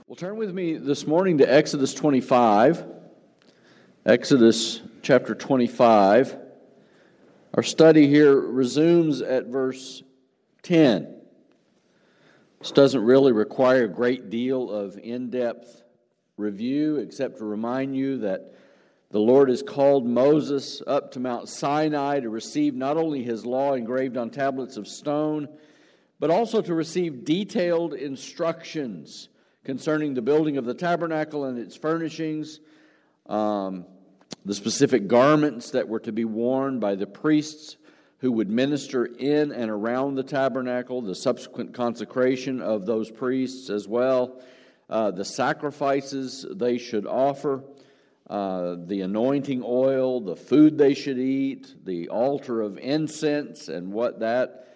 Well, turn with me this morning to Exodus 25. Exodus chapter 25. Our study here resumes at verse 10. This doesn't really require a great deal of in-depth review, except to remind you that the Lord has called Moses up to Mount Sinai to receive not only his law engraved on tablets of stone, but also to receive detailed instructions concerning the building of the tabernacle and its furnishings, the specific garments that were to be worn by the priests who would minister in and around the tabernacle, the subsequent consecration of those priests as well, the sacrifices they should offer, the anointing oil, the food they should eat, the altar of incense and what that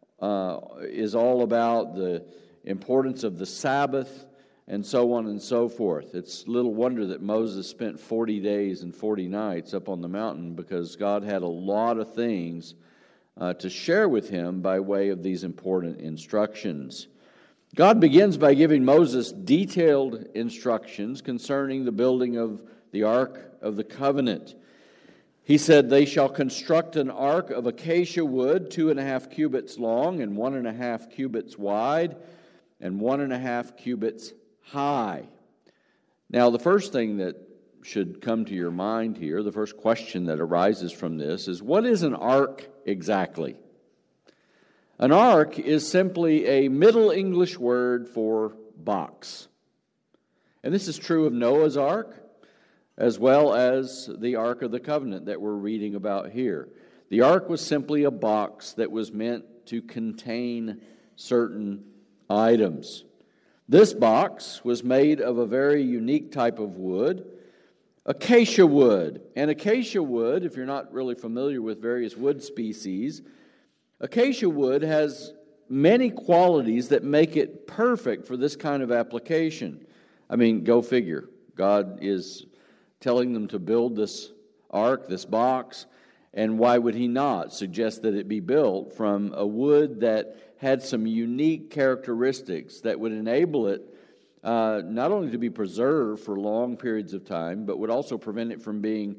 is all about, the importance of the Sabbath, and so on and so forth. It's little wonder that Moses spent 40 days and 40 nights up on the mountain, because God had a lot of things to share with him by way of these important instructions. God begins by giving Moses detailed instructions concerning the building of the Ark of the Covenant. He said, "They shall construct an ark of acacia wood, 2.5 cubits long and 1.5 cubits wide, and 1.5 cubits high." Now, the first thing that should come to your mind here, the first question that arises from this is, what is an ark exactly? An ark is simply a Middle English word for box. And this is true of Noah's Ark, as well as the Ark of the Covenant that we're reading about here. The ark was simply a box that was meant to contain certain items. This box was made of a very unique type of wood, acacia wood. And acacia wood, if you're not really familiar with various wood species, acacia wood has many qualities that make it perfect for this kind of application. I mean, go figure. God is telling them to build this ark, this box, and why would he not suggest that it be built from a wood that had some unique characteristics that would enable it not only to be preserved for long periods of time, but would also prevent it from being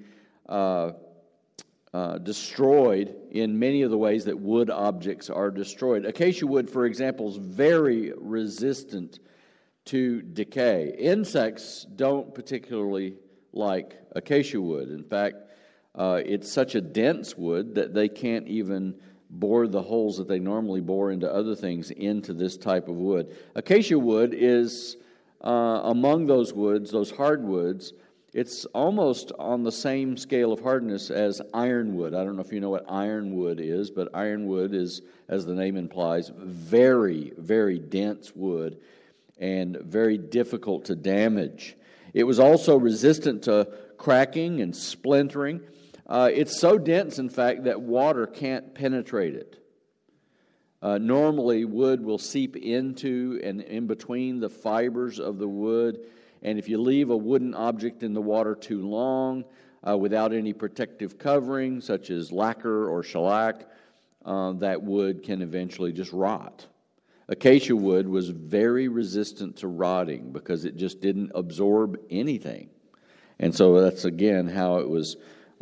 destroyed in many of the ways that wood objects are destroyed. Acacia wood, for example, is very resistant to decay. Insects don't particularly like acacia wood. In fact, it's such a dense wood that they can't even bore the holes that they normally bore into other things into this type of wood. Acacia wood is among those woods, those hardwoods, it's almost on the same scale of hardness as ironwood. I don't know if you know what ironwood is, but ironwood is, as the name implies, very, very dense wood and very difficult to damage. It was also resistant to cracking and splintering. It's so dense, in fact, that water can't penetrate it. Normally, wood will seep into and in between the fibers of the wood, and if you leave a wooden object in the water too long, without any protective covering, such as lacquer or shellac, that wood can eventually just rot. Acacia wood was very resistant to rotting because it just didn't absorb anything. And so that's, again, how it was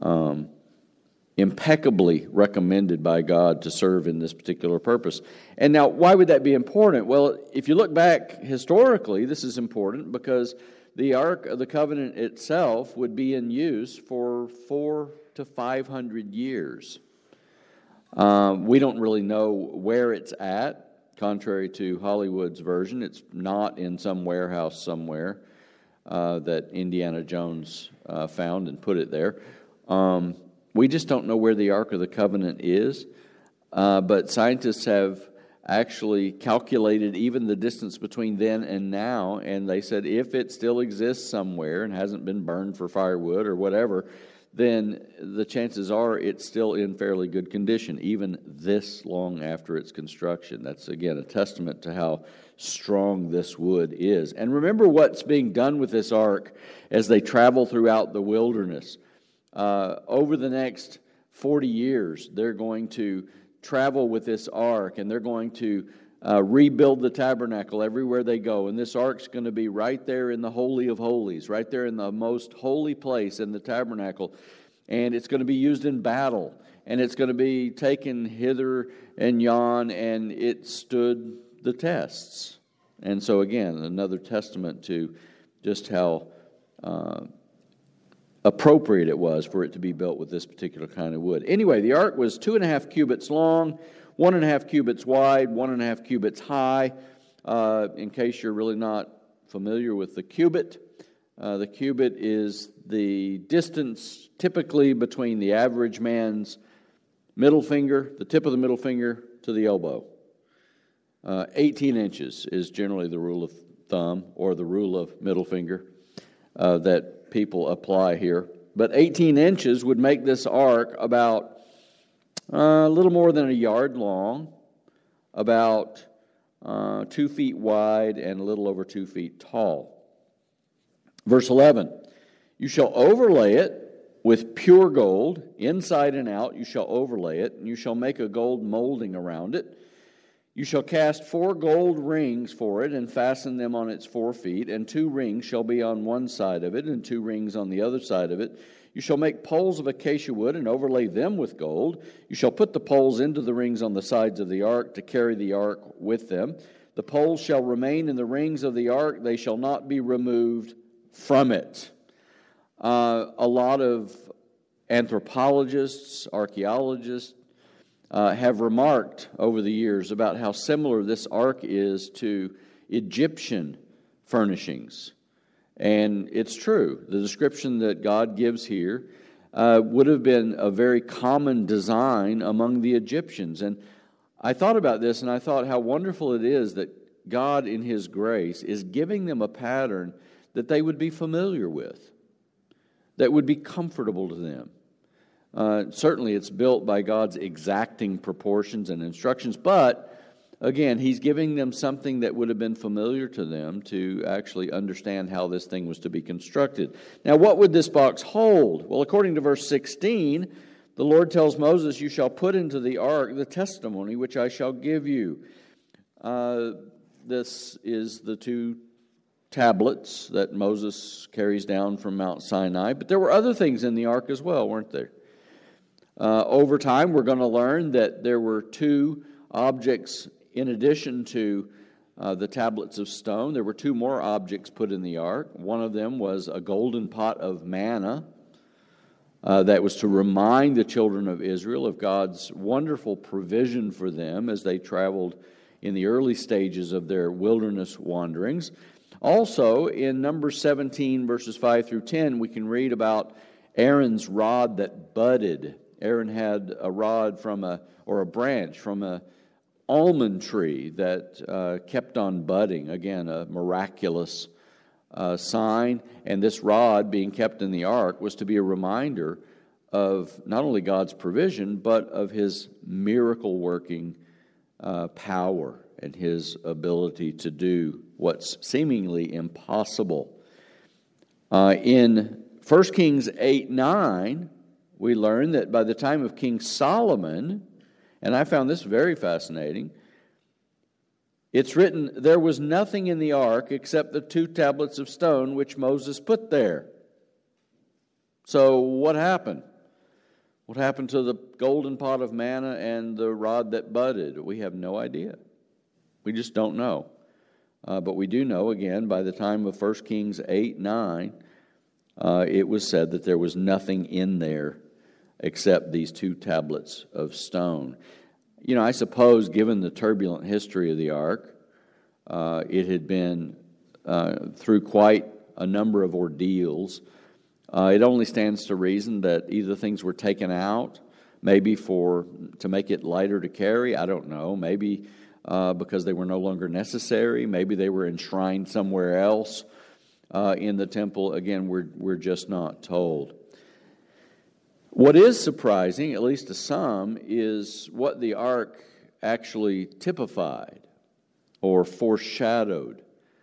impeccably recommended by God to serve in this particular purpose. And now, why would that be important? Well, if you look back historically, this is important because the Ark of the Covenant itself would be in use for 400 to 500 years. We don't really know where it's at. Contrary to Hollywood's version, it's not in some warehouse somewhere that Indiana Jones found and put it there. We just don't know where the Ark of the Covenant is, but scientists have actually calculated even the distance between then and now, and they said if it still exists somewhere and hasn't been burned for firewood or whatever, then the chances are it's still in fairly good condition, even this long after its construction. That's, again, a testament to how strong this wood is. And remember what's being done with this ark as they travel throughout the wilderness. Over the next 40 years, they're going to travel with this ark, and they're going to rebuild the tabernacle everywhere they go. And this ark's going to be right there in the Holy of Holies, right there in the most holy place in the tabernacle. And it's going to be used in battle. And it's going to be taken hither and yon, and it stood the tests. And so again, another testament to just how appropriate it was for it to be built with this particular kind of wood. Anyway, the ark was 2.5 cubits long, 1.5 cubits wide, 1.5 cubits high. In case you're really not familiar with the cubit is the distance typically between the average man's middle finger, the tip of the middle finger, to the elbow. 18 inches is generally the rule of thumb, or the rule of middle finger that people apply here. But 18 inches would make this ark about a little more than a yard long, about 2 feet wide, and a little over 2 feet tall. Verse 11, you shall overlay it with pure gold, inside and out you shall overlay it, and you shall make a gold molding around it. You shall cast 4 gold rings for it, and fasten them on its 4 feet, and 2 rings shall be on one side of it, and 2 rings on the other side of it. You shall make poles of acacia wood, and overlay them with gold. You shall put the poles into the rings on the sides of the ark, to carry the ark with them. The poles shall remain in the rings of the ark, they shall not be removed from it. A lot of anthropologists, archaeologists, have remarked over the years about how similar this ark is to Egyptian furnishings. And it's true. The description that God gives here would have been a very common design among the Egyptians. And I thought about this, and I thought how wonderful it is that God, in His grace, is giving them a pattern that they would be familiar with, that would be comfortable to them. Certainly it's built by God's exacting proportions and instructions, but again, He's giving them something that would have been familiar to them to actually understand how this thing was to be constructed. Now, what would this box hold? Well, according to verse 16, the Lord tells Moses, you shall put into the ark the testimony which I shall give you. This is the 2 tablets that Moses carries down from Mount Sinai, but there were other things in the ark as well, weren't there? Over time, we're going to learn that there were 2 objects in addition to the tablets of stone. There were 2 more objects put in the ark. One of them was a golden pot of manna that was to remind the children of Israel of God's wonderful provision for them as they traveled in the early stages of their wilderness wanderings. Also, in Numbers 17, verses 5 through 10, we can read about Aaron's rod that budded. Aaron had a rod or a branch from a almond tree that kept on budding. Again, a miraculous sign. And this rod being kept in the ark was to be a reminder of not only God's provision, but of His miracle-working power and His ability to do what's seemingly impossible. In 1 Kings 8:9, we learn that by the time of King Solomon, and I found this very fascinating, it's written, there was nothing in the ark except the 2 tablets of stone which Moses put there. So what happened? What happened to the golden pot of manna and the rod that budded? We have no idea. We just don't know. But we do know, again, by the time of 1 Kings 8:9, it was said that there was nothing in there except these 2 tablets of stone. You know, I suppose, given the turbulent history of the ark, it had been through quite a number of ordeals. It only stands to reason that either things were taken out, maybe to make it lighter to carry, I don't know, maybe because they were no longer necessary, maybe they were enshrined somewhere else in the temple. Again, we're just not told. What is surprising, at least to some, is what the ark actually typified or foreshadowed.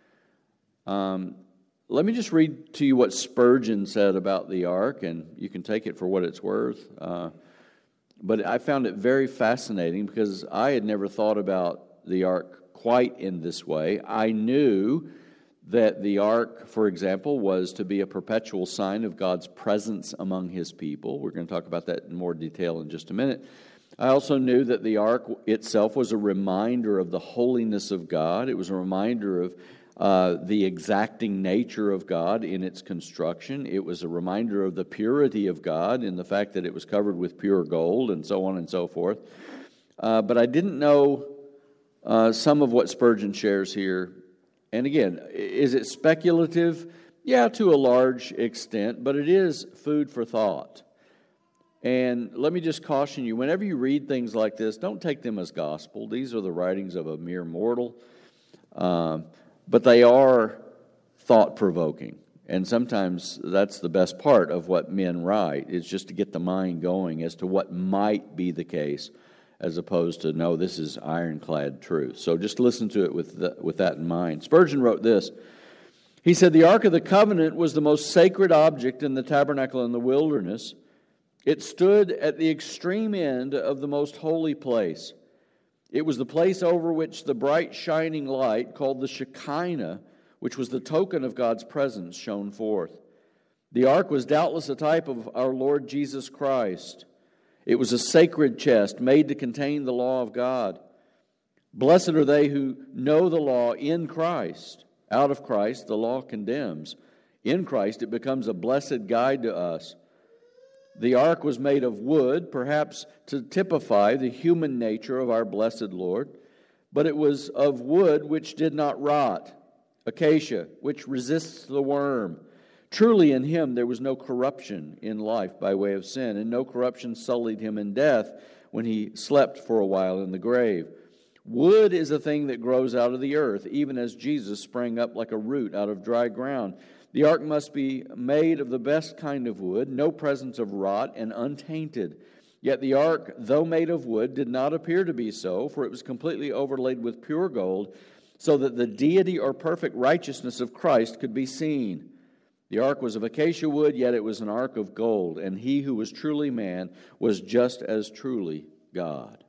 Let me just read to you what Spurgeon said about the ark, and you can take it for what it's worth. But I found it very fascinating because I had never thought about the ark quite in this way. I knew that the ark, for example, was to be a perpetual sign of God's presence among His people. We're going to talk about that in more detail in just a minute. I also knew that the ark itself was a reminder of the holiness of God. It was a reminder of the exacting nature of God in its construction. It was a reminder of the purity of God in the fact that it was covered with pure gold and so on and so forth. But I didn't know some of what Spurgeon shares here. And again, is it speculative? Yeah, to a large extent, but it is food for thought. And let me just caution you, whenever you read things like this, don't take them as gospel. These are the writings of a mere mortal. But they are thought-provoking. And sometimes that's the best part of what men write, is just to get the mind going as to what might be the case, as opposed to, no, this is ironclad truth. So just listen to it with that in mind. Spurgeon wrote this. He said, "The Ark of the Covenant was the most sacred object in the tabernacle in the wilderness. It stood at the extreme end of the most holy place. It was the place over which the bright shining light, called the Shekinah, which was the token of God's presence, shone forth. The ark was doubtless a type of our Lord Jesus Christ. It was a sacred chest made to contain the law of God. Blessed are they who know the law in Christ. Out of Christ, the law condemns. In Christ, it becomes a blessed guide to us. The ark was made of wood, perhaps to typify the human nature of our blessed Lord, but it was of wood which did not rot, acacia, which resists the worm. Truly in Him there was no corruption in life by way of sin, and no corruption sullied Him in death when He slept for a while in the grave. Wood is a thing that grows out of the earth, even as Jesus sprang up like a root out of dry ground. The ark must be made of the best kind of wood, no presence of rot, and untainted. Yet the ark, though made of wood, did not appear to be so, for it was completely overlaid with pure gold, so that the deity or perfect righteousness of Christ could be seen. The ark was of acacia wood, yet it was an ark of gold, and He who was truly man was just as truly God."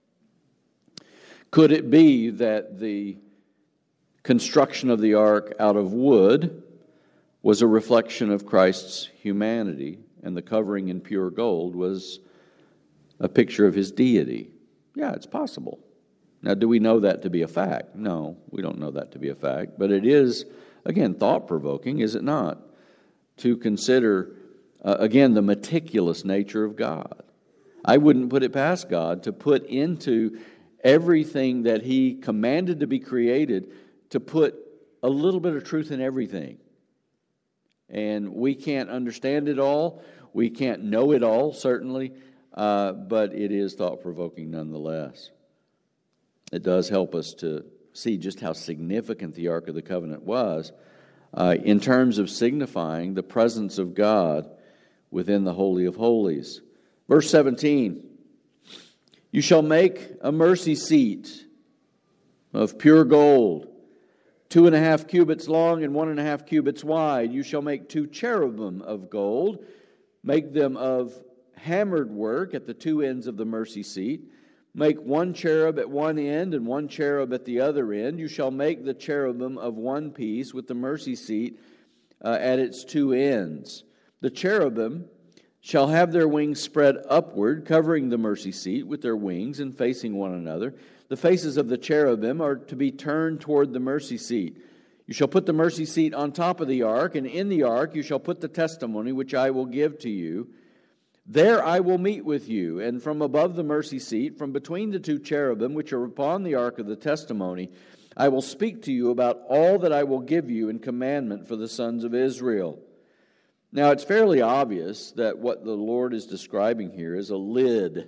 Could it be that the construction of the ark out of wood was a reflection of Christ's humanity, and the covering in pure gold was a picture of His deity? Yeah, it's possible. Now, do we know that to be a fact? No, we don't know that to be a fact, but it is, again, thought-provoking, is it not, to consider, again, the meticulous nature of God. I wouldn't put it past God to put into everything that He commanded to be created, to put a little bit of truth in everything. And we can't understand it all. We can't know it all, certainly, but it is thought-provoking nonetheless. It does help us to see just how significant the Ark of the Covenant was in terms of signifying the presence of God within the Holy of Holies. Verse 17, "You shall make a mercy seat of pure gold, 2.5 cubits long and 1.5 cubits wide. You shall make 2 cherubim of gold. Make them of hammered work at the 2 ends of the mercy seat. Make 1 cherub at one end and 1 cherub at the other end. You shall make the cherubim of one piece with the mercy seat at its 2 ends. The cherubim shall have their wings spread upward, covering the mercy seat with their wings and facing one another. The faces of the cherubim are to be turned toward the mercy seat. You shall put the mercy seat on top of the ark, and in the ark you shall put the testimony which I will give to you. There I will meet with you, and from above the mercy seat, from between the 2 cherubim which are upon the ark of the testimony, I will speak to you about all that I will give you in commandment for the sons of Israel." Now, it's fairly obvious that what the Lord is describing here is a lid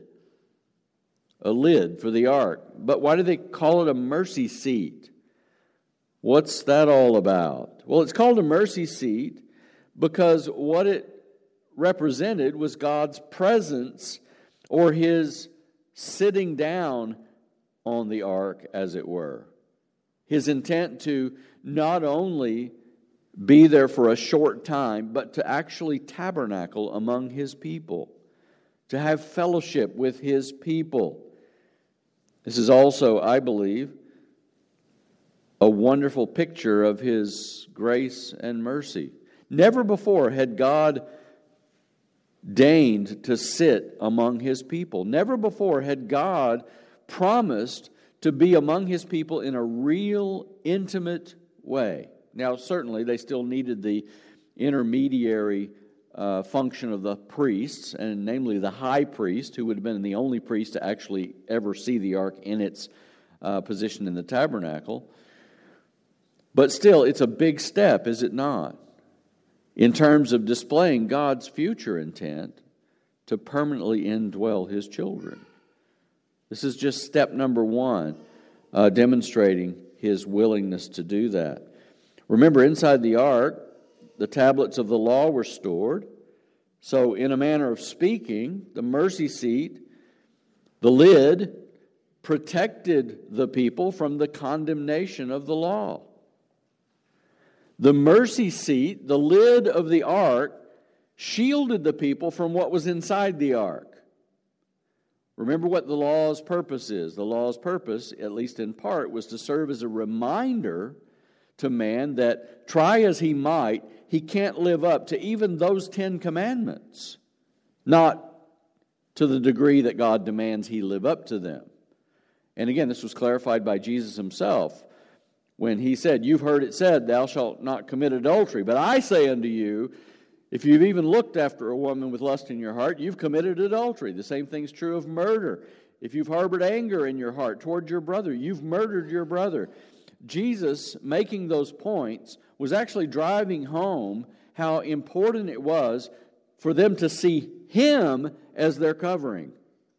for the ark. But why do they call it a mercy seat? What's that all about? Well, it's called a mercy seat because what it represented was God's presence, or His sitting down on the ark, as it were. His intent to not only be there for a short time, but to actually tabernacle among His people, to have fellowship with His people. This is also, I believe, a wonderful picture of His grace and mercy. Never before had God deigned to sit among His people. Never before had God promised to be among His people in a real, intimate way. Now, certainly, they still needed the intermediary function of the priests, and namely the high priest, who would have been the only priest to actually ever see the ark in its position in the tabernacle. But still, it's a big step, is it not, in terms of displaying God's future intent to permanently indwell His children. This is just step number one, demonstrating His willingness to do that. Remember, inside the ark, the tablets of the law were stored. So, in a manner of speaking, the mercy seat, the lid, protected the people from the condemnation of the law. The mercy seat, the lid of the ark, shielded the people from what was inside the ark. Remember what the law's purpose is. The law's purpose, at least in part, was to serve as a reminder to man that, try as he might, he can't live up to even those 10 commandments. Not to the degree that God demands he live up to them. And again, this was clarified by Jesus Himself when He said, "You've heard it said, thou shalt not commit adultery. But I say unto you, if you've even looked after a woman with lust in your heart, you've committed adultery." The same thing's true of murder. If you've harbored anger in your heart toward your brother, you've murdered your brother. Jesus, making those points, was actually driving home how important it was for them to see Him as their covering.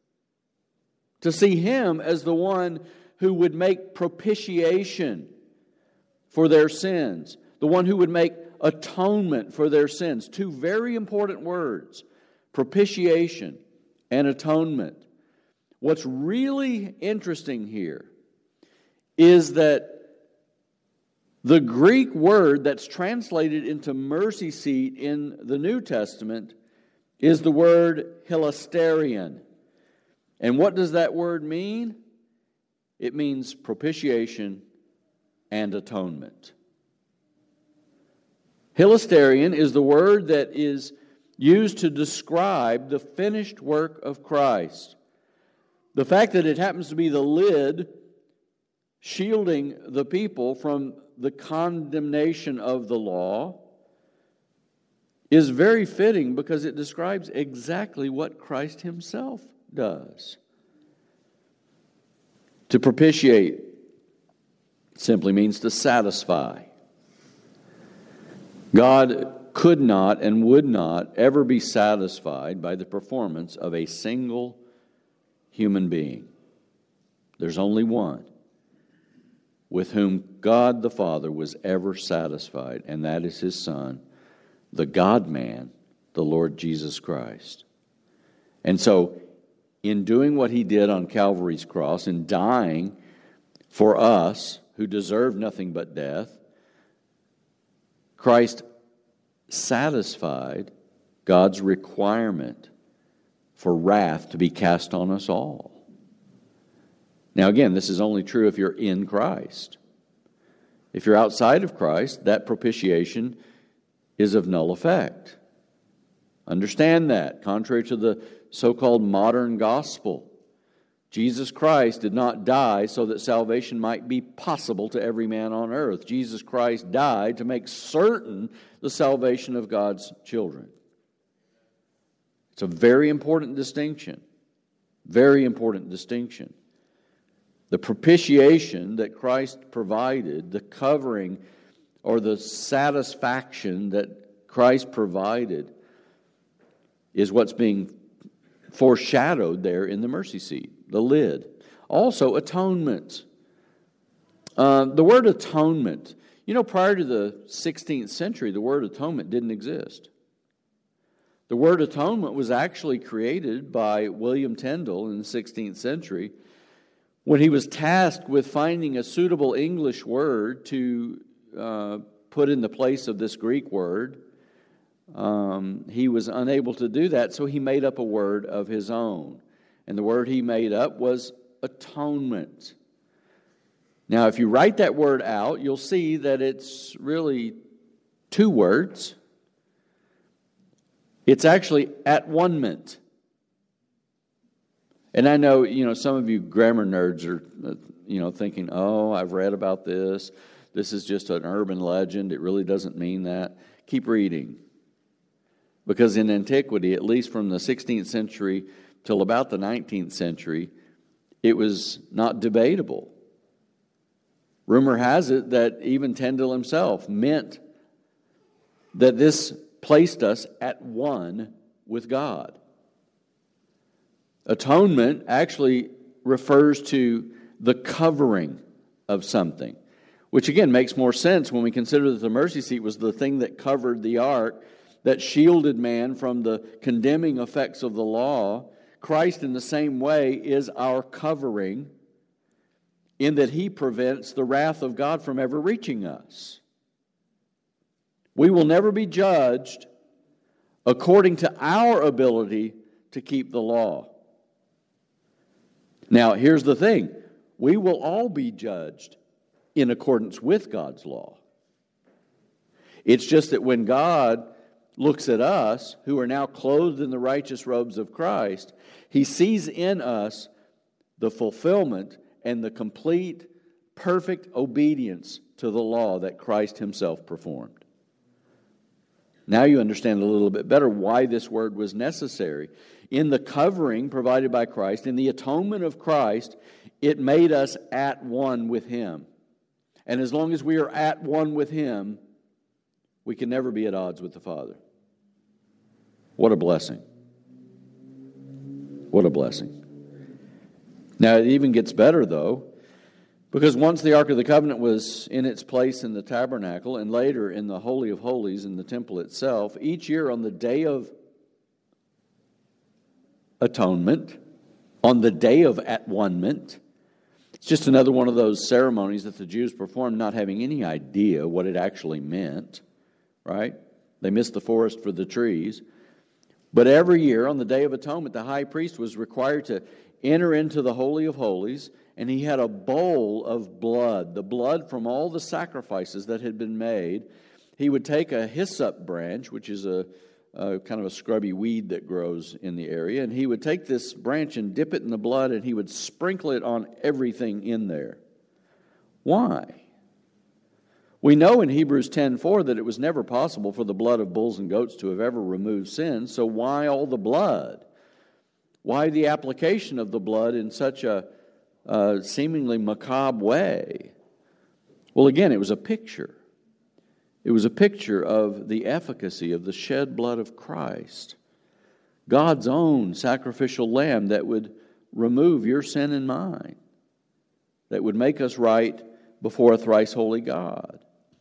To see Him as the one who would make propitiation for their sins. The one who would make atonement for their sins. Two very important words, propitiation and atonement. What's really interesting here is that the Greek word that's translated into mercy seat in the New Testament is the word hilasterion. And what does that word mean? It means propitiation and atonement. Hilasterion is the word that is used to describe the finished work of Christ. The fact that it happens to be the lid shielding the people from the condemnation of the law is very fitting because it describes exactly what Christ Himself does. To propitiate simply means to satisfy. God could not and would not ever be satisfied by the performance of a single human being. There's only one with whom God the Father was ever satisfied, and that is His Son, the God-man, the Lord Jesus Christ. And so, in doing what He did on Calvary's cross, in dying for us who deserve nothing but death, Christ satisfied God's requirement for wrath to be cast on us all. Now again, this is only true if you're in Christ. If you're outside of Christ, that propitiation is of null effect. Understand that, contrary to the so-called modern gospel. Jesus Christ did not die so that salvation might be possible to every man on earth. Jesus Christ died to make certain the salvation of God's children. It's a very important distinction. Very important distinction. The propitiation that Christ provided, the covering or the satisfaction that Christ provided, is what's being foreshadowed there in the mercy seat, the lid. Also, atonement. The word atonement, prior to the 16th century, the word atonement didn't exist. The word atonement was actually created by William Tyndale in the 16th century when he was tasked with finding a suitable English word to put in the place of this Greek word. He was unable to do that, so he made up a word of his own. And the word he made up was atonement. Now, if you write that word out, you'll see that it's really two words. It's actually at-one-ment. And I know, some of you grammar nerds are, thinking, oh, I've read about this. This is just an urban legend. It really doesn't mean that. Keep reading. Because in antiquity, at least from the 16th century till about the 19th century, it was not debatable. Rumor has it that even Tyndale himself meant that this placed us at one with God. Atonement actually refers to the covering of something, which again makes more sense when we consider that the mercy seat was the thing that covered the ark, that shielded man from the condemning effects of the law. Christ, in the same way, is our covering in that He prevents the wrath of God from ever reaching us. We will never be judged according to our ability to keep the law. Now, here's the thing. We will all be judged in accordance with God's law. It's just that when God looks at us, who are now clothed in the righteous robes of Christ, He sees in us the fulfillment and the complete, perfect obedience to the law that Christ Himself performed. Now you understand a little bit better why this word was necessary. In the covering provided by Christ, in the atonement of Christ, it made us at one with Him. And as long as we are at one with Him, we can never be at odds with the Father. What a blessing. What a blessing. Now, it even gets better, though, because once the Ark of the Covenant was in its place in the tabernacle and later in the Holy of Holies in the temple itself, each year on the Day of Atonement, on the Day of At-One-ment, it's just another one of those ceremonies that the Jews performed not having any idea what it actually meant, right? They missed the forest for the trees. But every year on the Day of Atonement, the high priest was required to enter into the Holy of Holies, and he had a bowl of blood, the blood from all the sacrifices that had been made. He would take a hyssop branch, which is a kind of a scrubby weed that grows in the area, and he would take this branch and dip it in the blood, and he would sprinkle it on everything in there. Why? We know in Hebrews 10:4 that it was never possible for the blood of bulls and goats to have ever removed sin, so why all the blood? Why the application of the blood in such a seemingly macabre way? Well, again, it was a picture. It was a picture of the efficacy of the shed blood of Christ, God's own sacrificial lamb that would remove your sin and mine, that would make us right before a thrice holy God.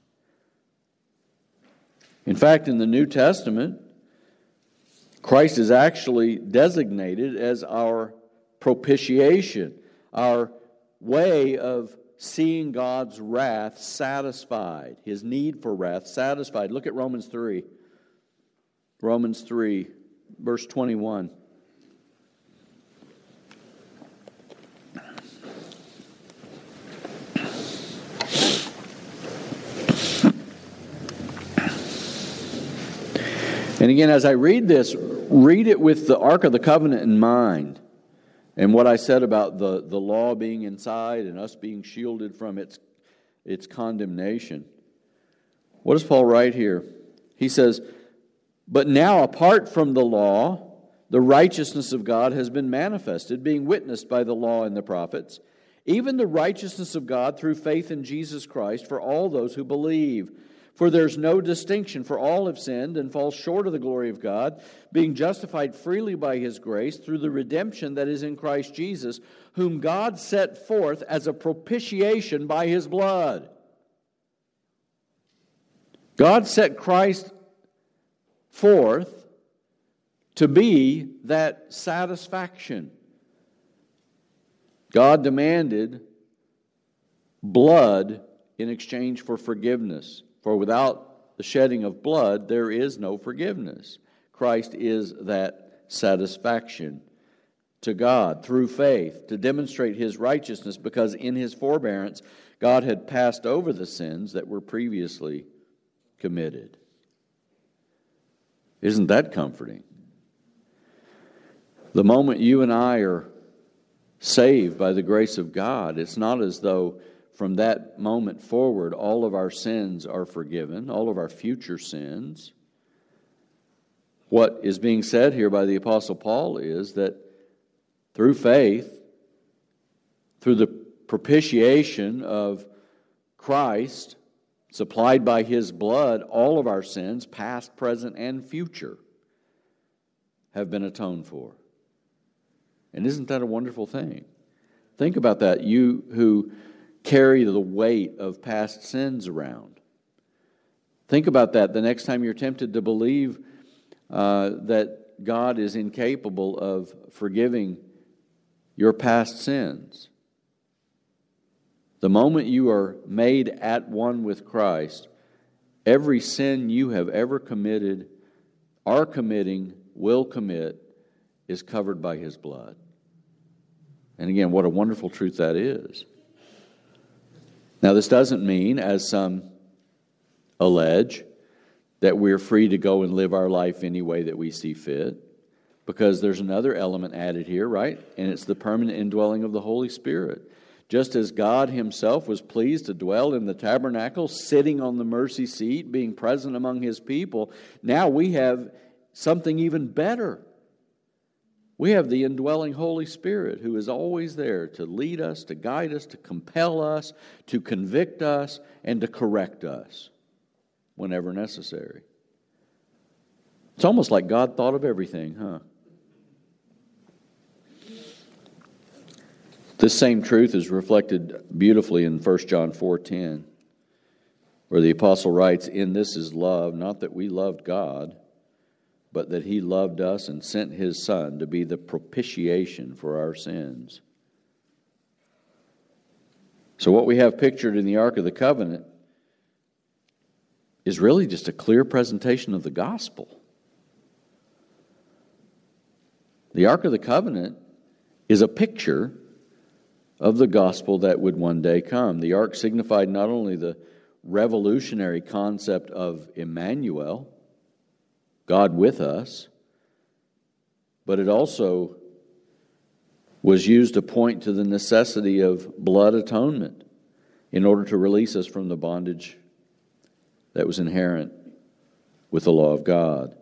In fact, in the New Testament, Christ is actually designated as our propitiation, our way of seeing God's wrath satisfied, His need for wrath satisfied. Look at Romans 3. Romans 3, verse 21. And again, as I read this, read it with the Ark of the Covenant in mind. And what I said about the law being inside and us being shielded from its condemnation. What does Paul write here? He says, "But now apart from the law, the righteousness of God has been manifested, being witnessed by the law and the prophets, even the righteousness of God through faith in Jesus Christ for all those who believe. For there's no distinction, for all have sinned and fall short of the glory of God, being justified freely by His grace through the redemption that is in Christ Jesus, whom God set forth as a propitiation by His blood." God set Christ forth to be that satisfaction. God demanded blood in exchange for forgiveness. For without the shedding of blood, there is no forgiveness. Christ is that satisfaction. to God through faith to demonstrate His righteousness, because in His forbearance God had passed over the sins that were previously committed. Isn't that comforting? The moment you and I are saved by the grace of God, it's not as though from that moment forward all of our sins are forgiven, all of our future sins. What is being said here by the Apostle Paul is that through faith, through the propitiation of Christ, supplied by His blood, all of our sins, past, present, and future, have been atoned for. And isn't that a wonderful thing? Think about that, you who carry the weight of past sins around. Think about that the next time you're tempted to believe that God is incapable of forgiving your past sins. The moment you are made at one with Christ, every sin you have ever committed, are committing, will commit, is covered by His blood. And again, what a wonderful truth that is. Now, this doesn't mean, as some allege, that we're free to go and live our life any way that we see fit, because there's another element added here, right? And it's the permanent indwelling of the Holy Spirit. Just as God Himself was pleased to dwell in the tabernacle, sitting on the mercy seat, being present among His people, now we have something even better. We have the indwelling Holy Spirit, who is always there to lead us, to guide us, to compel us, to convict us, and to correct us whenever necessary. It's almost like God thought of everything, huh? This same truth is reflected beautifully in 1 John 4:10, where the apostle writes, "In this is love, not that we loved God, but that He loved us and sent His Son to be the propitiation for our sins." So what we have pictured in the Ark of the Covenant is really just a clear presentation of the gospel. The Ark of the Covenant is a picture of the gospel that would one day come. The ark signified not only the revolutionary concept of Emmanuel, God with us, but it also was used to point to the necessity of blood atonement in order to release us from the bondage that was inherent with the law of God.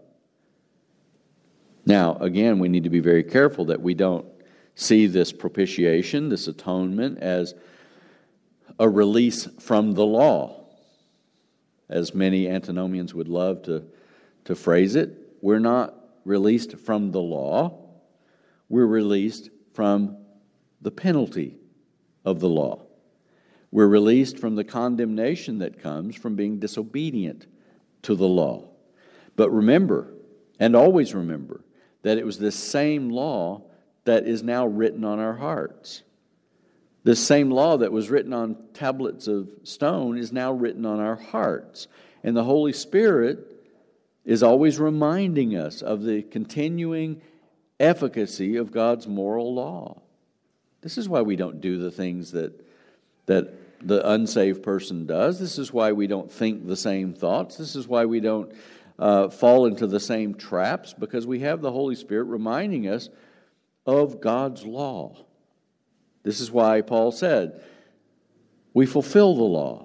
Now, again, we need to be very careful that we don't see this propitiation, this atonement, as a release from the law, as many antinomians would love to phrase it. We're not released from the law. We're released from the penalty of the law. We're released from the condemnation that comes from being disobedient to the law. But remember, and always remember, that it was this same law that is now written on our hearts. This same law that was written on tablets of stone is now written on our hearts. And the Holy Spirit is always reminding us of the continuing efficacy of God's moral law. This is why we don't do the things that the unsaved person does. This is why we don't think the same thoughts. This is why we don't fall into the same traps, because we have the Holy Spirit reminding us of God's law. This is why Paul said, we fulfill the law.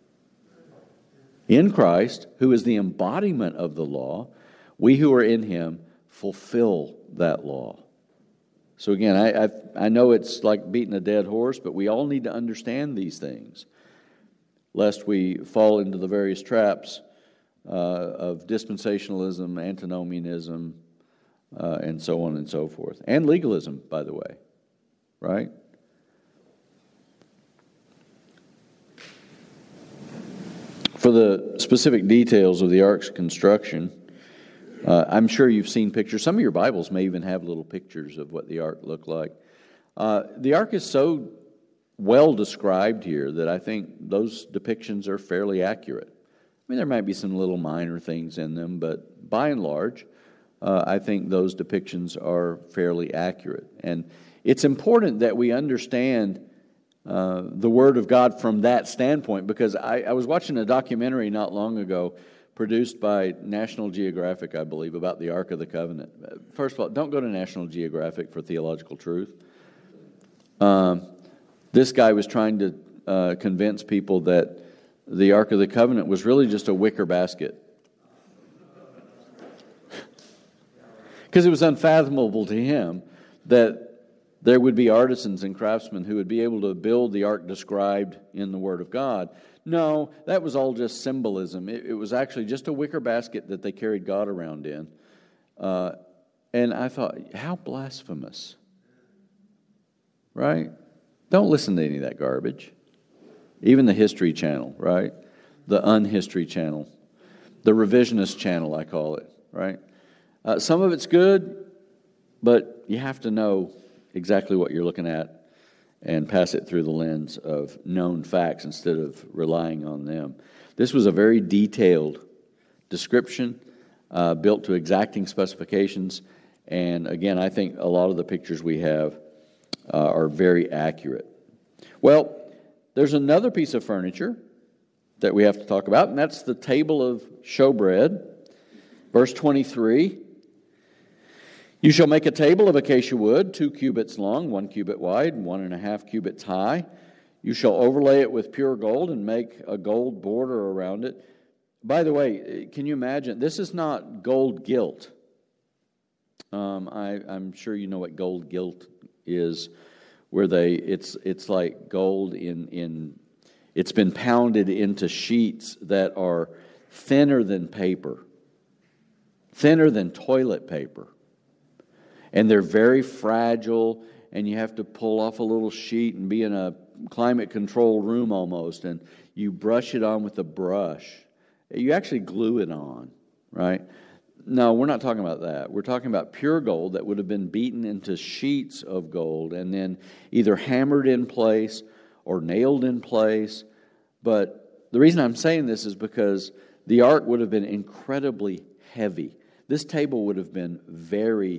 In Christ, who is the embodiment of the law, we who are in Him fulfill that law. So again, I know it's like beating a dead horse, but we all need to understand these things, lest we fall into the various traps of dispensationalism, antinomianism, and so on and so forth. And legalism, by the way. Right? For the specific details of the ark's construction, I'm sure you've seen pictures. Some of your Bibles may even have little pictures of what the ark looked like. The ark is so well described here that I think those depictions are fairly accurate. I mean, there might be some little minor things in them, but by and large, I think those depictions are fairly accurate. And it's important that we understand the Word of God from that standpoint, because I was watching a documentary not long ago produced by National Geographic, I believe, about the Ark of the Covenant. First of all, don't go to National Geographic for theological truth. This guy was trying to convince people that the Ark of the Covenant was really just a wicker basket. Because it was unfathomable to him that there would be artisans and craftsmen who would be able to build the ark described in the Word of God. No, that was all just symbolism. It was actually just a wicker basket that they carried God around in. And I thought, how blasphemous. Right? Don't listen to any of that garbage. Even the History Channel, right? The Unhistory Channel. The Revisionist Channel, I call it, right? Some of it's good, but you have to know exactly what you're looking at and pass it through the lens of known facts instead of relying on them. This was a very detailed description, built to exacting specifications, and again, I think a lot of the pictures we have are very accurate. Well, there's another piece of furniture that we have to talk about, and that's the table of showbread. Verse 23, you shall make a table of acacia wood, 2 cubits long, 1 cubit wide, and 1.5 cubits high. You shall overlay it with pure gold and make a gold border around it. By the way, can you imagine? This is not gold gilt. I'm sure you know what gold gilt is, where it's like gold it's been pounded into sheets that are thinner than paper, thinner than toilet paper. And they're very fragile, and you have to pull off a little sheet and be in a climate-controlled room almost, and you brush it on with a brush. You actually glue it on, right? No, we're not talking about that. We're talking about pure gold that would have been beaten into sheets of gold and then either hammered in place or nailed in place. But the reason I'm saying this is because the ark would have been incredibly heavy. This table would have been very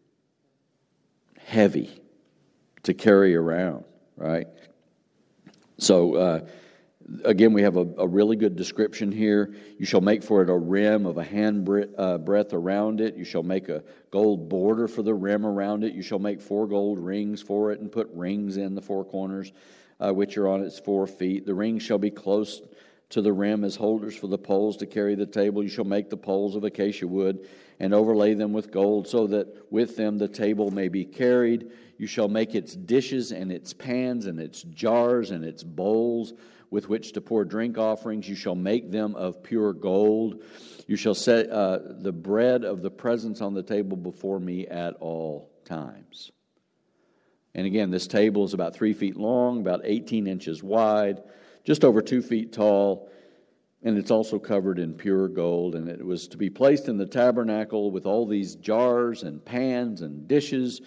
heavy to carry around, right? So, again, we have a really good description here. You shall make for it a rim of a hand breadth around it. You shall make a gold border for the rim around it. You shall make 4 gold rings for it and put rings in the 4 corners, which are on its 4 feet. The rings shall be close to the rim as holders for the poles to carry the table. You shall make the poles of acacia wood and overlay them with gold, so that with them the table may be carried. You shall make its dishes and its pans and its jars and its bowls with which to pour drink offerings. You shall make them of pure gold. You shall set the bread of the presence on the table before me at all times. And again, this table is about 3 feet long, about 18 inches wide, just over 2 feet tall, and it's also covered in pure gold. And it was to be placed in the tabernacle with all these jars and pans and dishes,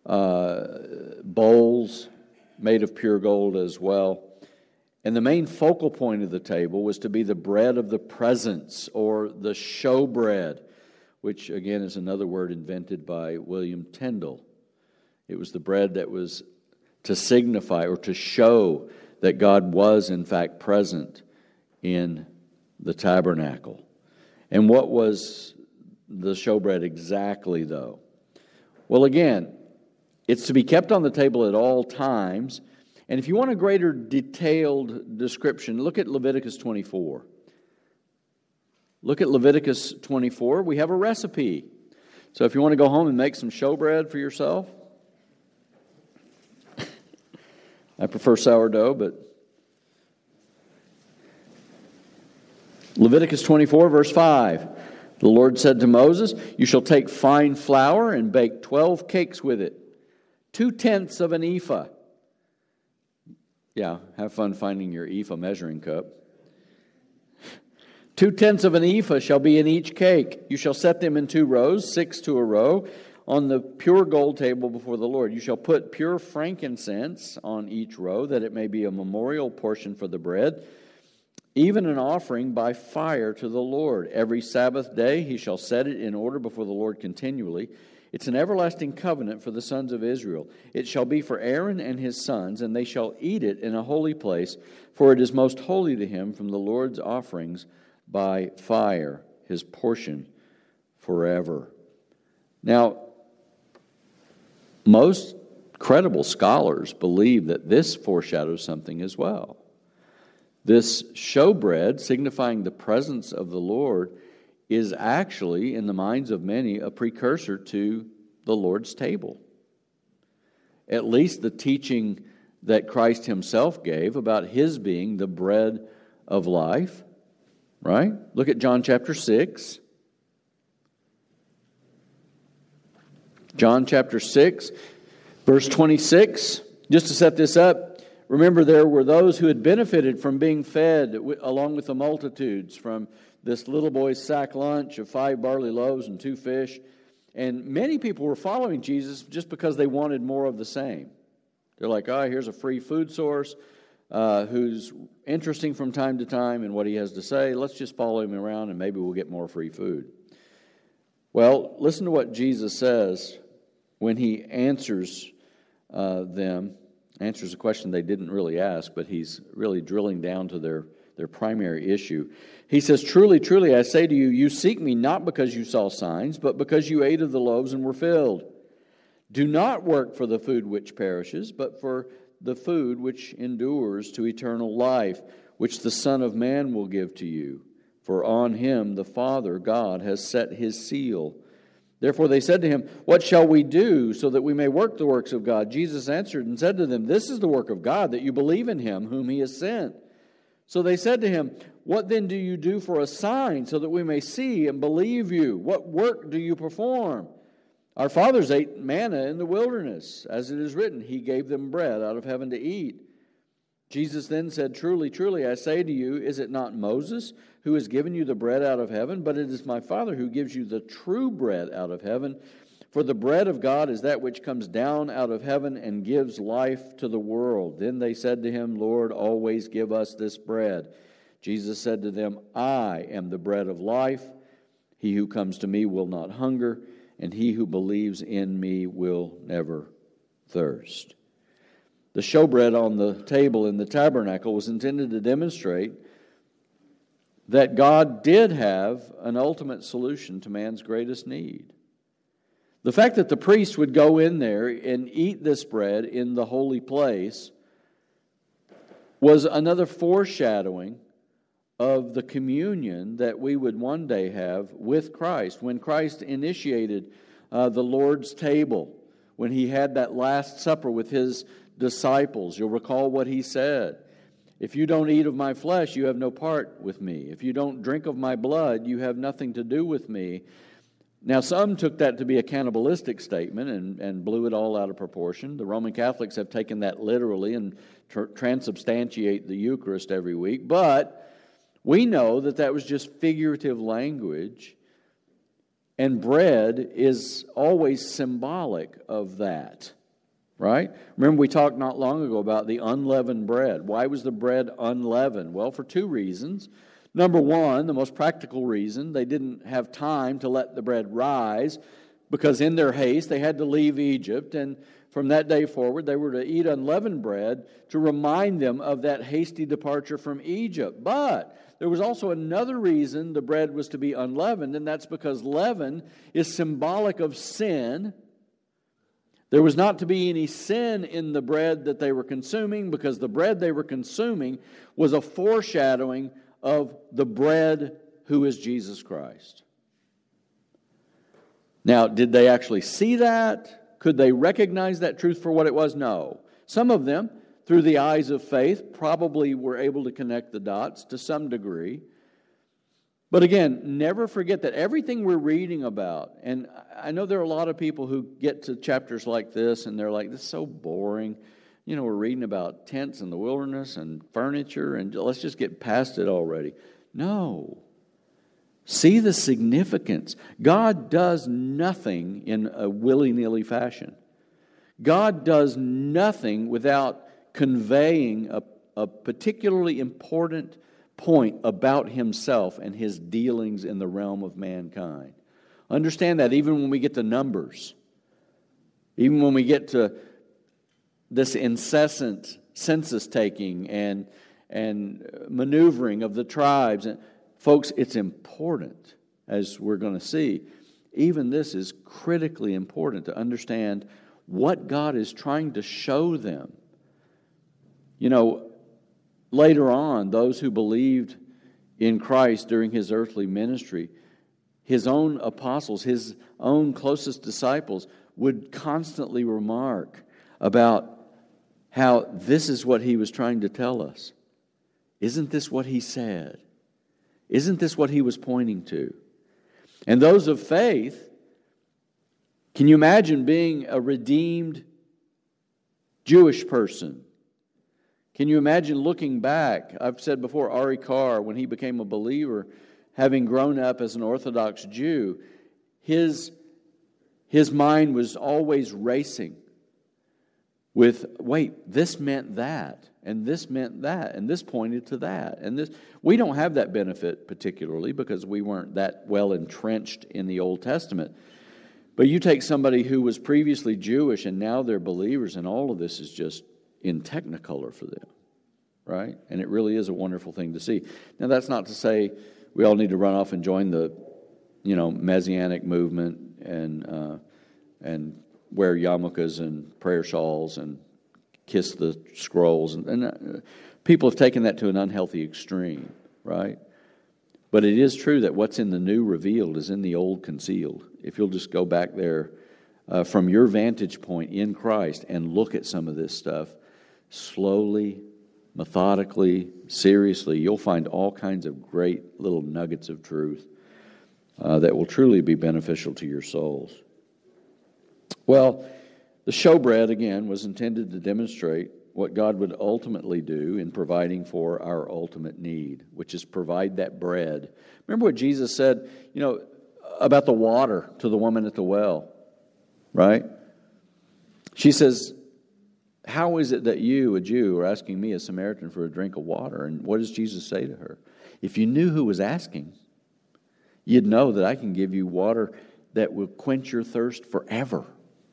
bowls made of pure gold as well. And the main focal point of the table was to be the bread of the presence, or the showbread, which again is another word invented by William Tyndale. It was the bread that was to signify or to show that God was in fact present in the tabernacle. And what was the showbread exactly, though? Well, again, it's to be kept on the table at all times. And if you want a greater detailed description, look at Leviticus 24. Look at Leviticus 24. We have a recipe. So if you want to go home and make some showbread for yourself, I prefer sourdough, but Leviticus 24, verse 5. The Lord said to Moses, you shall take fine flour and bake 12 cakes with it, 2/10 of an ephah. Yeah, have fun finding your ephah measuring cup. 2/10 of an ephah shall be in each cake. You shall set them in 2 rows, 6 to a row, on the pure gold table before the Lord. You shall put pure frankincense on each row, that it may be a memorial portion for the bread. even an offering by fire to the Lord. Every Sabbath day he shall set it in order before the Lord continually. It's an everlasting covenant for the sons of Israel. It shall be for Aaron and his sons, and they shall eat it in a holy place, for it is most holy to him from the Lord's offerings by fire, his portion forever. Now, most credible scholars believe that this foreshadows something as well. This showbread, signifying the presence of the Lord, is actually, in the minds of many, a precursor to the Lord's table. At least the teaching that Christ himself gave about his being the bread of life, right? Look at John chapter 6. John chapter 6, verse 26. Just to set this up, remember there were those who had benefited from being fed along with the multitudes from this little boy's sack lunch of 5 barley loaves and 2 fish. And many people were following Jesus just because they wanted more of the same. They're like, here's a free food source who's interesting from time to time in what he has to say. Let's just follow him around and maybe we'll get more free food. Well, listen to what Jesus says when he answers a question they didn't really ask, but he's really drilling down to their primary issue. He says, "Truly, truly, I say to you, you seek me not because you saw signs, but because you ate of the loaves and were filled. Do not work for the food which perishes, but for the food which endures to eternal life, which the Son of Man will give to you. For on him the Father, God, has set his seal." Therefore they said to him, "What shall we do so that we may work the works of God?" Jesus answered and said to them, "This is the work of God, that you believe in him whom he has sent." So they said to him, "What then do you do for a sign so that we may see and believe you? What work do you perform? Our fathers ate manna in the wilderness, as it is written, he gave them bread out of heaven to eat." Jesus then said, "Truly, truly, I say to you, is it not Moses who has given you the bread out of heaven? But it is my Father who gives you the true bread out of heaven. For the bread of God is that which comes down out of heaven and gives life to the world." Then they said to him, "Lord, always give us this bread." Jesus said to them, "I am the bread of life. He who comes to me will not hunger, and he who believes in me will never thirst." The showbread on the table in the tabernacle was intended to demonstrate that God did have an ultimate solution to man's greatest need. The fact that the priest would go in there and eat this bread in the holy place was another foreshadowing of the communion that we would one day have with Christ. When Christ initiated the Lord's table, when he had that Last Supper with his disciples, you'll recall what he said. "If you don't eat of my flesh, you have no part with me. If you don't drink of my blood, you have nothing to do with me." Now, some took that to be a cannibalistic statement and blew it all out of proportion. The Roman Catholics have taken that literally and transubstantiate the Eucharist every week. But we know that that was just figurative language, and bread is always symbolic of that, right? Remember, we talked not long ago about the unleavened bread. Why was the bread unleavened? Well, for 2 reasons. Number one, the most practical reason, they didn't have time to let the bread rise because in their haste they had to leave Egypt, and from that day forward they were to eat unleavened bread to remind them of that hasty departure from Egypt. But there was also another reason the bread was to be unleavened, and that's because leaven is symbolic of sin. There was not to be any sin in the bread that they were consuming because the bread they were consuming was a foreshadowing of the bread who is Jesus Christ. Now, did they actually see that? Could they recognize that truth for what it was? No. Some of them, through the eyes of faith, probably were able to connect the dots to some degree. But again, never forget that everything we're reading about, and I know there are a lot of people who get to chapters like this and they're like, "This is so boring. You know, we're reading about tents in the wilderness and furniture, and let's just get past it already." No. See the significance. God does nothing in a willy-nilly fashion. God does nothing without conveying a particularly important point about himself and his dealings in the realm of mankind. Understand that even when we get to Numbers, even when we get to this incessant census taking and maneuvering of the tribes, and folks, it's important, as we're going to see. Even this is critically important to understand what God is trying to show them. You know, later on, those who believed in Christ during his earthly ministry, his own apostles, his own closest disciples, would constantly remark about how this is what he was trying to tell us. Isn't this what he said? Isn't this what he was pointing to? And those of faith, can you imagine being a redeemed Jewish person? Can you imagine looking back? I've said before, Ari Carr, when he became a believer, having grown up as an Orthodox Jew, his mind was always racing with, wait, this meant that, and this meant that, and this pointed to that, and this. We don't have that benefit particularly because we weren't that well entrenched in the Old Testament. But you take somebody who was previously Jewish and now they're believers, and all of this is just in technicolor for them, right? And it really is a wonderful thing to see. Now, that's not to say we all need to run off and join the, Messianic movement and wear yarmulkes and prayer shawls and kiss the scrolls. And people have taken that to an unhealthy extreme, right? But it is true that what's in the new revealed is in the old concealed. If you'll just go back there from your vantage point in Christ and look at some of this stuff slowly, methodically, seriously, you'll find all kinds of great little nuggets of truth that will truly be beneficial to your souls. Well, the showbread, again, was intended to demonstrate what God would ultimately do in providing for our ultimate need, which is provide that bread. Remember what Jesus said, about the water to the woman at the well, right? She says, how is it that you, a Jew, are asking me, a Samaritan, for a drink of water? And what does Jesus say to her? If you knew who was asking, you'd know that I can give you water that will quench your thirst forever.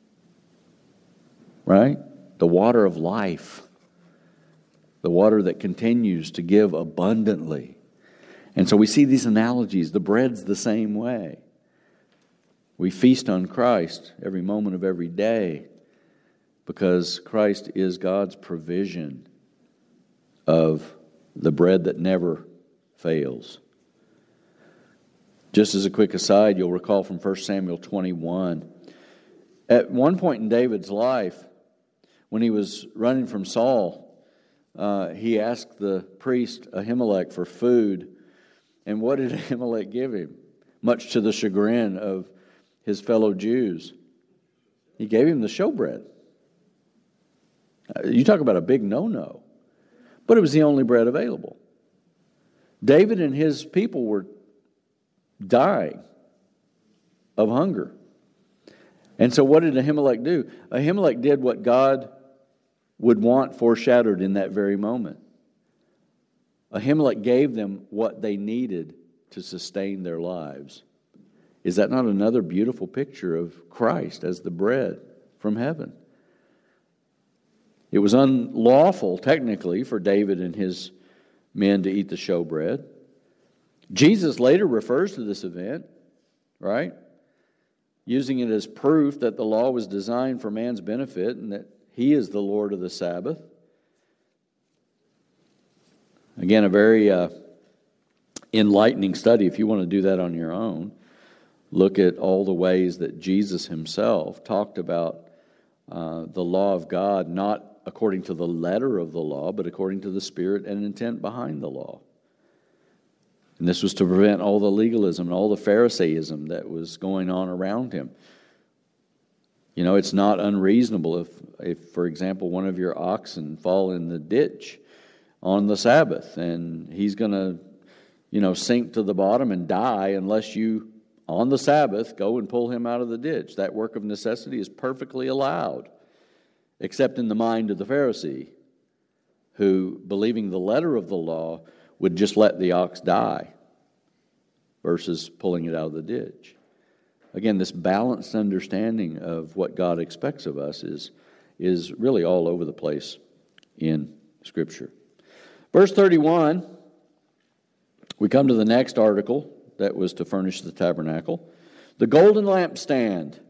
Right? The water of life. The water that continues to give abundantly. And so we see these analogies. The bread's the same way. We feast on Christ every moment of every day because Christ is God's provision of the bread that never fails. Just as a quick aside, you'll recall from 1 Samuel 21. At one point in David's life, when he was running from Saul, he asked the priest Ahimelech for food. And what did Ahimelech give him? Much to the chagrin of his fellow Jews. He gave him the showbread. You talk about a big no-no. But it was the only bread available. David and his people were dying of hunger. And so what did Ahimelech do? Ahimelech did what God would want foreshadowed in that very moment. Ahimelech gave them what they needed to sustain their lives. Is that not another beautiful picture of Christ as the bread from heaven? It was unlawful, technically, for David and his men to eat the showbread. Jesus later refers to this event, right? Using it as proof that the law was designed for man's benefit and that he is the Lord of the Sabbath. Again, a very enlightening study if you want to do that on your own. Look at all the ways that Jesus himself talked about the law of God, not according to the letter of the law, but according to the spirit and intent behind the law. And this was to prevent all the legalism and all the Pharisaism that was going on around him. It's not unreasonable if, for example, one of your oxen fall in the ditch on the Sabbath and he's going to, sink to the bottom and die unless you, on the Sabbath, go and pull him out of the ditch. That work of necessity is perfectly allowed, except in the mind of the Pharisee, who, believing the letter of the law, would just let the ox die versus pulling it out of the ditch. Again, this balanced understanding of what God expects of us is really all over the place in Scripture. Verse 31, we come to the next article that was to furnish the tabernacle. The golden lampstand.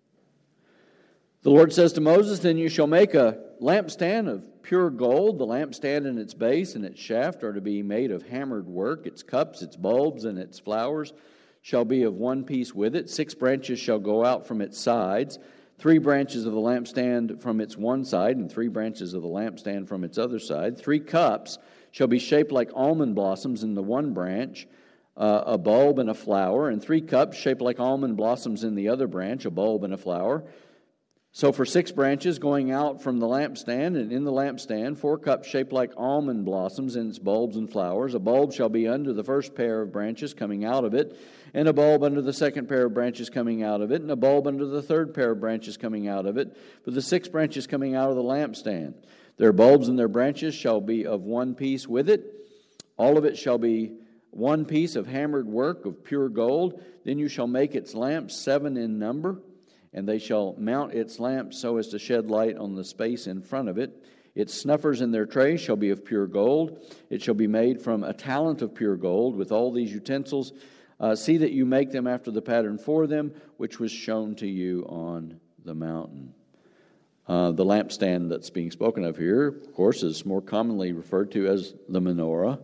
The Lord says to Moses, "Then you shall make a lampstand of pure gold. The lampstand and its base and its shaft are to be made of hammered work. Its cups, its bulbs, and its flowers shall be of one piece with it. 6 branches shall go out from its sides, 3 branches of the lampstand from its one side, and 3 branches of the lampstand from its other side. 3 cups shall be shaped like almond blossoms in the one branch, a bulb and a flower, and 3 cups shaped like almond blossoms in the other branch, a bulb and a flower. So for 6 branches going out from the lampstand, and in the lampstand 4 cups shaped like almond blossoms in its bulbs and flowers. A bulb shall be under the first pair of branches coming out of it, and a bulb under the second pair of branches coming out of it, and a bulb under the third pair of branches coming out of it, for the 6 branches coming out of the lampstand. Their bulbs and their branches shall be of one piece with it. All of it shall be one piece of hammered work of pure gold. Then you shall make its lamps 7 in number, and they shall mount its lamps so as to shed light on the space in front of it. Its snuffers in their trays shall be of pure gold. It shall be made from a talent of pure gold. With all these utensils, see that you make them after the pattern for them, which was shown to you on the mountain." The lampstand that's being spoken of here, of course, is more commonly referred to as the menorah.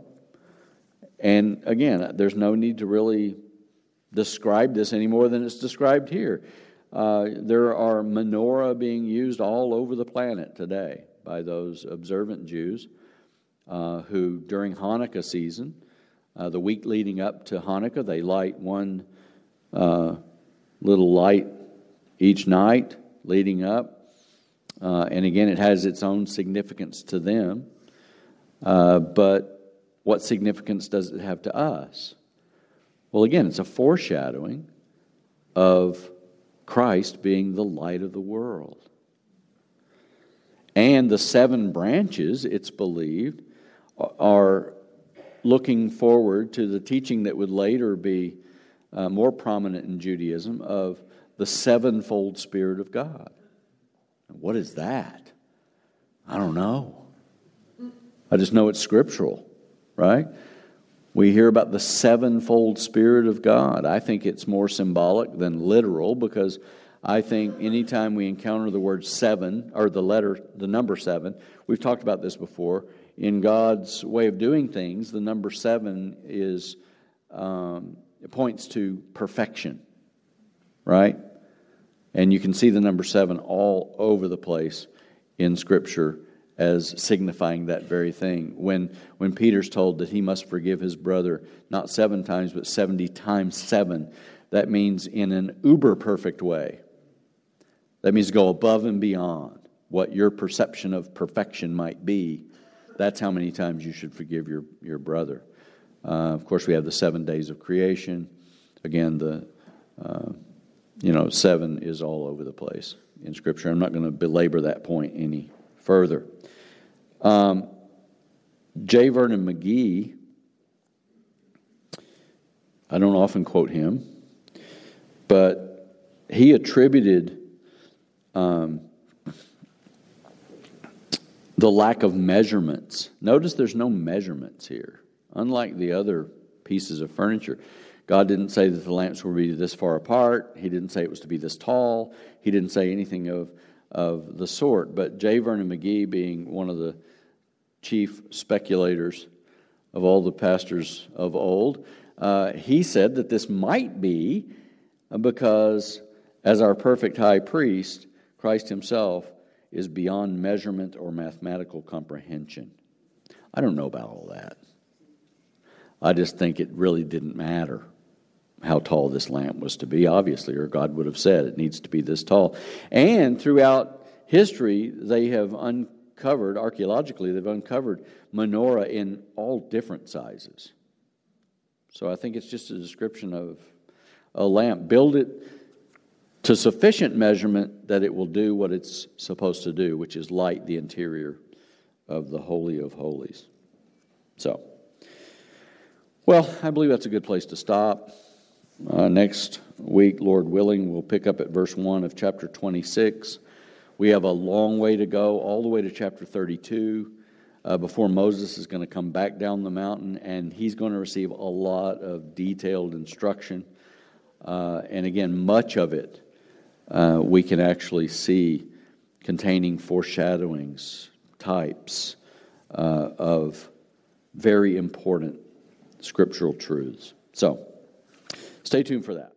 And again, there's no need to really describe this any more than it's described here. There are menorah being used all over the planet today by those observant Jews who, during Hanukkah season, the week leading up to Hanukkah, they light one little light each night leading up. And again, it has its own significance to them. But what significance does it have to us? Well, again, it's a foreshadowing of Christ being the light of the world. And the 7 branches, it's believed, are looking forward to the teaching that would later be more prominent in Judaism of the 7-fold Spirit of God. What is that? I don't know. I just know it's scriptural, right? We hear about the 7-fold Spirit of God. I think it's more symbolic than literal, because I think anytime we encounter the word 7, or the number 7, we've talked about this before, in God's way of doing things, the number 7 is it points to perfection, right? And you can see the number 7 all over the place in Scripture as signifying that very thing. When Peter's told that he must forgive his brother not 7 times, but 70 times 7, that means in an uber-perfect way. That means go above and beyond what your perception of perfection might be. That's how many times you should forgive your brother. Of course, we have the 7 days of creation. Again, 7 is all over the place in Scripture. I'm not going to belabor that point any further. J. Vernon McGee, I don't often quote him, but he attributed the lack of measurements. Notice there's no measurements here. Unlike the other pieces of furniture, God didn't say that the lamps were to be this far apart. He didn't say it was to be this tall. He didn't say anything of the sort. But J. Vernon McGee, being one of the chief speculators of all the pastors of old, he said that this might be because, as our perfect high priest, Christ himself is beyond measurement or mathematical comprehension. I don't know about all that. I just think it really didn't matter how tall this lamp was to be, obviously, or God would have said it needs to be this tall. And throughout history, they have uncovered, archaeologically, they've uncovered menorah in all different sizes. So I think it's just a description of a lamp. Build it to sufficient measurement that it will do what it's supposed to do, which is light the interior of the Holy of Holies. So, Well, I believe that's a good place to stop. Next week, Lord willing, we'll pick up at verse 1 of chapter 26. We have a long way to go, all the way to chapter 32, before Moses is going to come back down the mountain, and he's going to receive a lot of detailed instruction. And again, much of it we can actually see containing foreshadowings, types of very important scriptural truths. So, stay tuned for that.